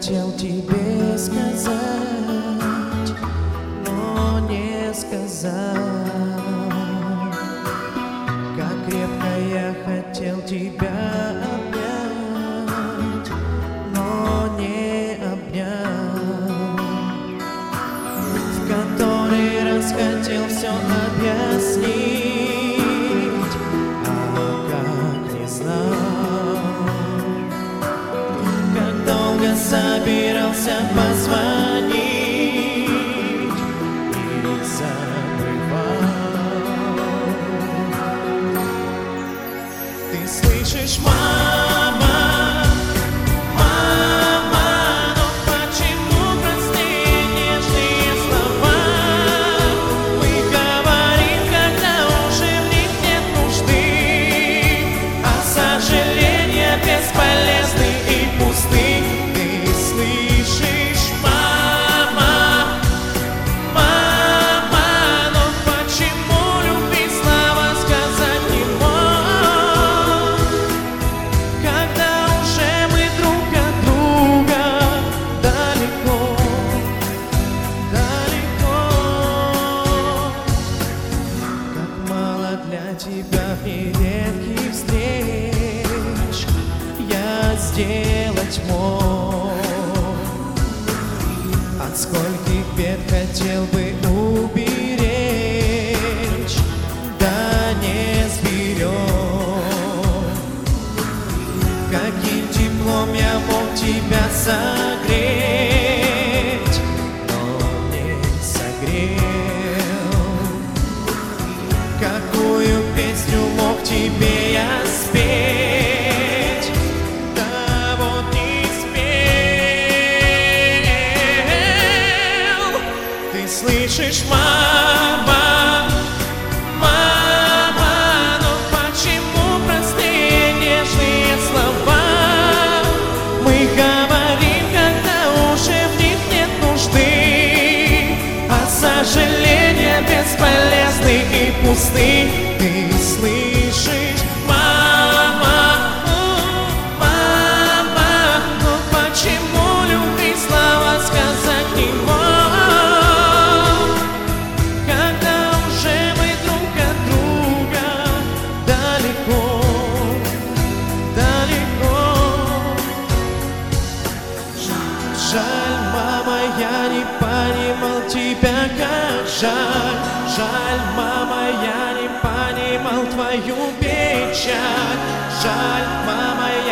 хотел тебе сказать, но не сказал. Как крепко я хотел тебя обнять, но не обнял. В который раз хотел все объяснить, а как не знал. Как долго собирался позвонить и забывал. Ты слышишь, мама? Бесполезны и пусты. Ты слышишь, мама? Мама, но почему любви слова сказать не мог, когда уже мы друг от друга далеко, далеко. Как мало для тебя нередких встреч я сделать мог. От скольких бед хотел бы уберечь, да не сберег. Каким теплом я мог тебя согреть, но не согрел. Какую песню мог тебе я спеть, да вот не спел. Ты слышишь, мама? Мама, но почему простые нежные слова мы говорим, когда уже в них нет нужды, а сожаления бесполезны и пусты. Ты слышишь, мама? Мама, но почему любви слова сказать не мог, когда уже мы друг от друга далеко, далеко. Жаль, мама, я не понимал тебя, как жаль. Жаль, мама, я не понимал твою печаль. Жаль, мама,